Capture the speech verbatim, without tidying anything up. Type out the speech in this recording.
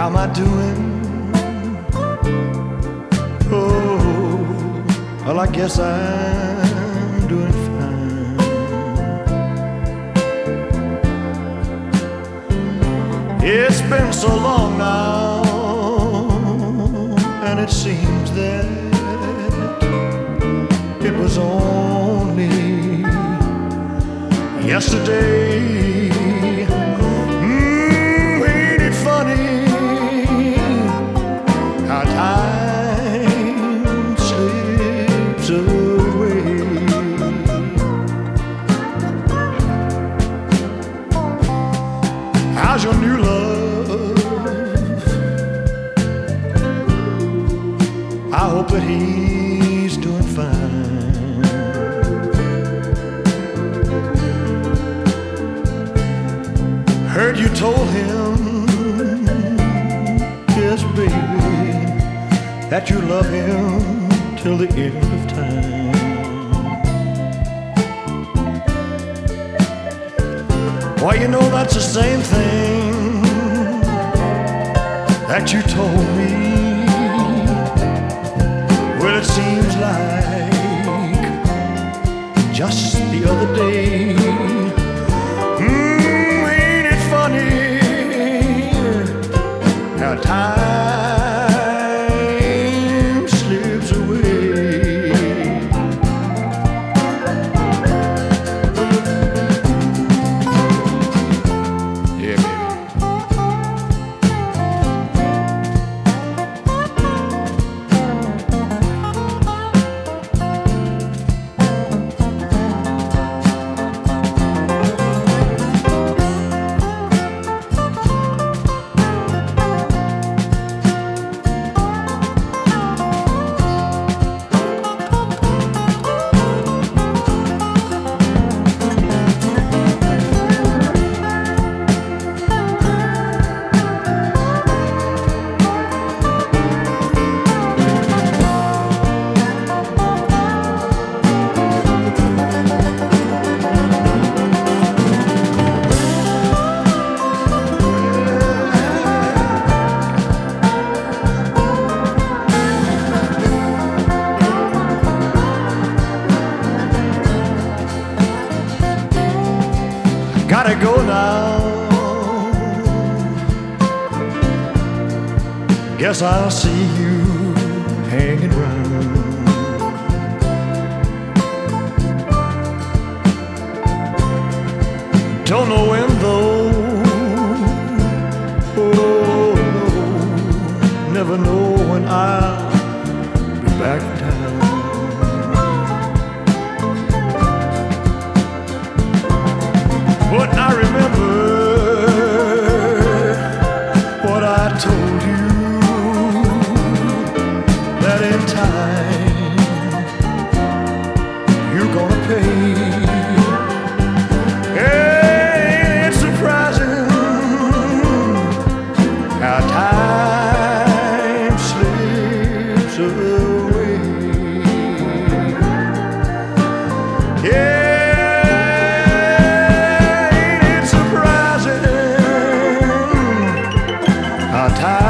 How am I doing? Oh, well, I guess I'm doing fine. It's been so long now, and it seems that it was only yesterday. How's your new love? I hope that he's doing fine. Heard you told him, yes, baby, that you love him till the end of time. Well, you know that's the same thing that you told me. Well, it seems like just the other day. Mm, ain't it funny how time slips away? Gotta go now. Guess I'll see you hanging round. Don't know when though. Oh no, never know when I'll be back in town. But I remember what I told you, that in time you're gonna pay. Hey, it's surprising how time slips away. Yeah. Time